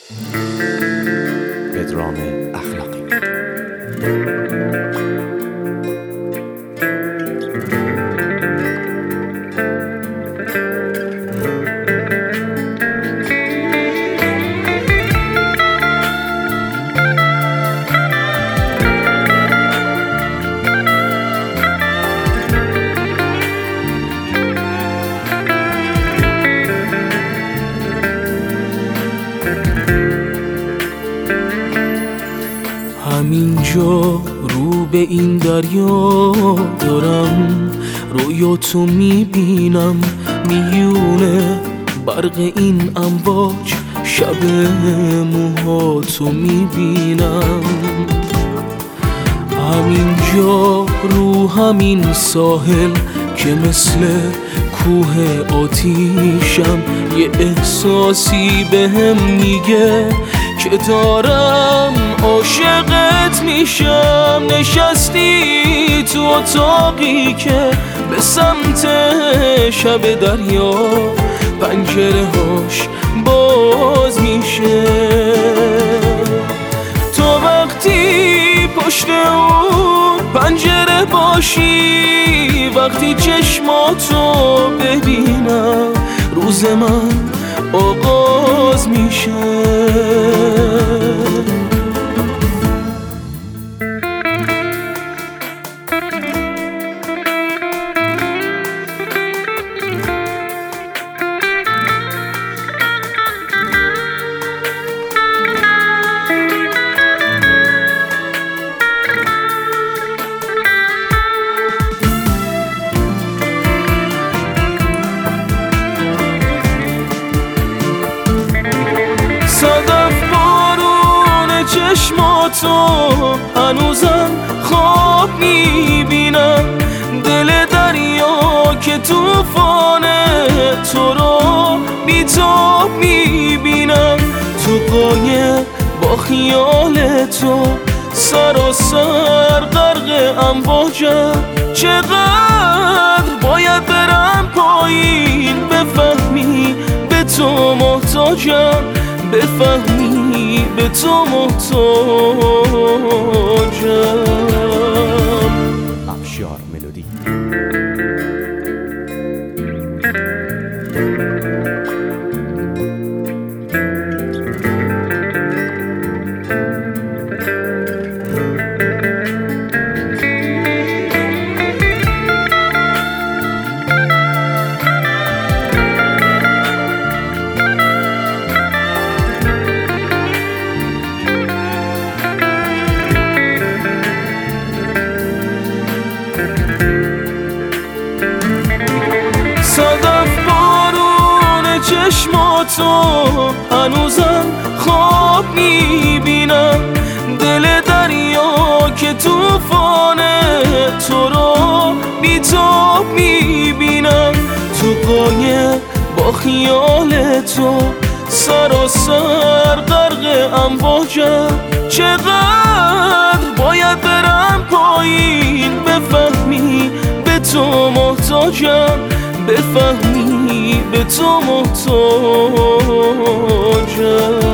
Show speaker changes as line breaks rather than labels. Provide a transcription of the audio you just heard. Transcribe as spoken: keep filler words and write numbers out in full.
پدرام اخلاقی.
همینجا رو به این دریا دارم، رویاتو میبینم میونه برق این امواج، شب موهاتو میبینم. همینجا رو همین ساحل که مثل کوه آتیشم، یه احساسی بهم میگه که دارم عاشقت میشم. نشستی تو اتاقی که به سمت شب دریا پنجره هاش باز میشه. تو وقتی پشت اون پنجره باشی، وقتی چشماتو ببینم، روز من آغاز میشه. صدف بارون چشماتو هنوزم خواب میبینم، دل دریا که توفانه تو رو بی‌تاب میبینم. تو قایق با خیال تو سراسر غرق امواجم، چقدر باید برم پایین بفهمی به تو محتاجم، بفهمی به تو محتاجم.
افشار ملودی.
صدف بارون چشماتو هنوزم خواب میبینم، دل دریا که توفانه تو رو بی‌تاب میبینم. تو قایق با خیال تو سراسر غرق امواجم، چقدر باید برم پایین بفهمی به تو محتاجم، بفهمی به تو محتاجم.